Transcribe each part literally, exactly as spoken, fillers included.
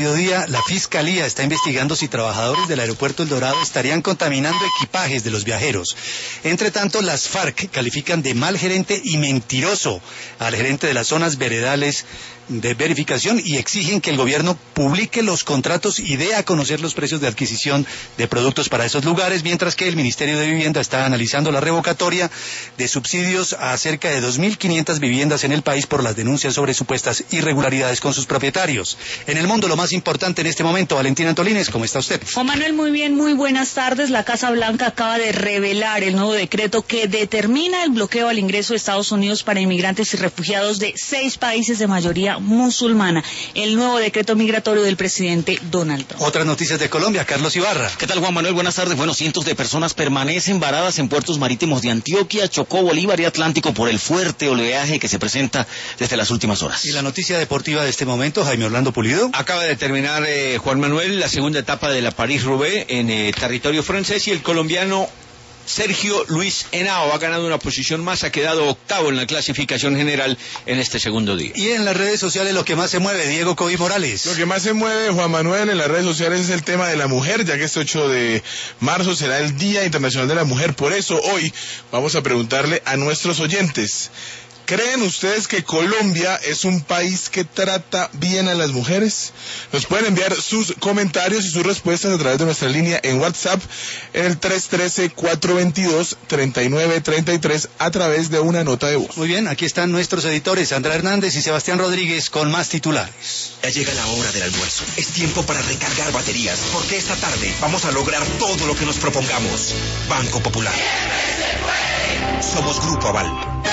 Mediodía, la Fiscalía está investigando si trabajadores del aeropuerto El Dorado estarían contaminando equipajes de los viajeros. Entre tanto, las FARC califican de mal gerente y mentiroso al gerente de las zonas veredales de verificación y exigen que el gobierno publique los contratos y dé a conocer los precios de adquisición de productos para esos lugares, mientras que el Ministerio de Vivienda está analizando la revocatoria de subsidios a cerca de dos mil quinientas viviendas en el país por las denuncias sobre supuestas irregularidades con sus propietarios. En el mundo, lo más importante en este momento, Valentina Antolines, ¿cómo está usted? Juan Manuel, muy bien, muy buenas tardes. La Casa Blanca acaba de revelar el nuevo decreto que determina el bloqueo al ingreso de Estados Unidos para inmigrantes y refugiados de seis países de mayoría musulmana. El nuevo decreto migratorio del presidente Donald Trump. Otras noticias de Colombia, Carlos Ibarra. ¿Qué tal, Juan Manuel? Buenas tardes. Bueno, cientos de personas permanecen varadas en puertos marítimos de Antioquia, Chocó, Bolívar y Atlántico por el fuerte oleaje que se presenta desde las últimas horas. Y la noticia deportiva de este momento, Jaime Orlando Pulido. Acaba de terminar, eh, Juan Manuel, la segunda etapa de la París-Roubaix en eh, territorio francés y el colombiano Sergio Luis Henao ha ganado una posición más, ha quedado octavo en la clasificación general en este segundo día. Y en las redes sociales lo que más se mueve, Diego Coby Morales. Lo que más se mueve, Juan Manuel, en las redes sociales es el tema de la mujer, ya que este ocho de marzo será el Día Internacional de la Mujer. Por eso hoy vamos a preguntarle a nuestros oyentes: ¿creen ustedes que Colombia es un país que trata bien a las mujeres? Nos pueden enviar sus comentarios y sus respuestas a través de nuestra línea en WhatsApp en el tres uno tres, cuatro dos dos, tres nueve tres tres a través de una nota de voz. Muy bien, aquí están nuestros editores, Sandra Hernández y Sebastián Rodríguez, con más titulares. Ya llega la hora del almuerzo. Es tiempo para recargar baterías, porque esta tarde vamos a lograr todo lo que nos propongamos. Banco Popular. Somos Grupo Aval.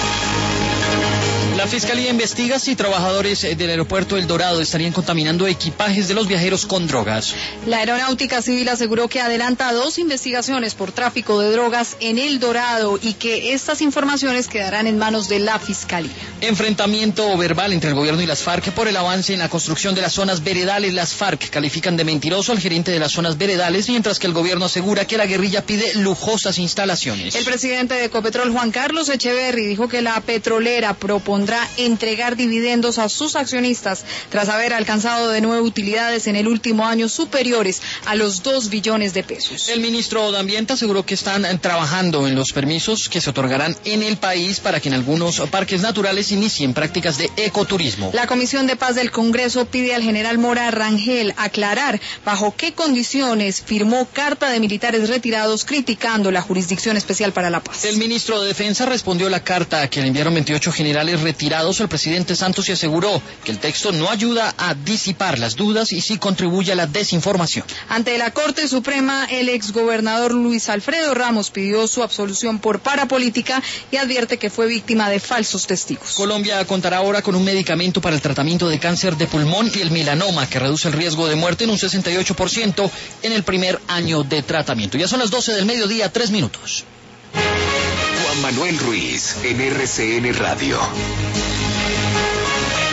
La Fiscalía investiga si trabajadores del aeropuerto El Dorado estarían contaminando equipajes de los viajeros con drogas. La Aeronáutica Civil aseguró que adelanta dos investigaciones por tráfico de drogas en El Dorado y que estas informaciones quedarán en manos de la Fiscalía. Enfrentamiento verbal entre el gobierno y las FARC por el avance en la construcción de las zonas veredales. Las FARC califican de mentiroso al gerente de las zonas veredales, mientras que el gobierno asegura que la guerrilla pide lujosas instalaciones. El presidente de Ecopetrol, Juan Carlos Echeverry, dijo que la petrolera propondrá entregar dividendos a sus accionistas tras haber alcanzado de nuevo utilidades en el último año superiores a los dos billones de pesos. El ministro de Ambiente aseguró que están trabajando en los permisos que se otorgarán en el país para que en algunos parques naturales inicien prácticas de ecoturismo. La Comisión de Paz del Congreso pide al general Mora Rangel aclarar bajo qué condiciones firmó carta de militares retirados criticando la Jurisdicción Especial para la Paz. El ministro de Defensa respondió a la carta que le enviaron veintiocho generales retirados retirados al presidente Santos y aseguró que el texto no ayuda a disipar las dudas y sí contribuye a la desinformación. Ante la Corte Suprema, el exgobernador Luis Alfredo Ramos pidió su absolución por parapolítica y advierte que fue víctima de falsos testigos. Colombia contará ahora con un medicamento para el tratamiento de cáncer de pulmón y el melanoma que reduce el riesgo de muerte en un sesenta y ocho por ciento en el primer año de tratamiento. Ya son las doce del mediodía, tres minutos. Juan Manuel Ruiz, en R C N Radio.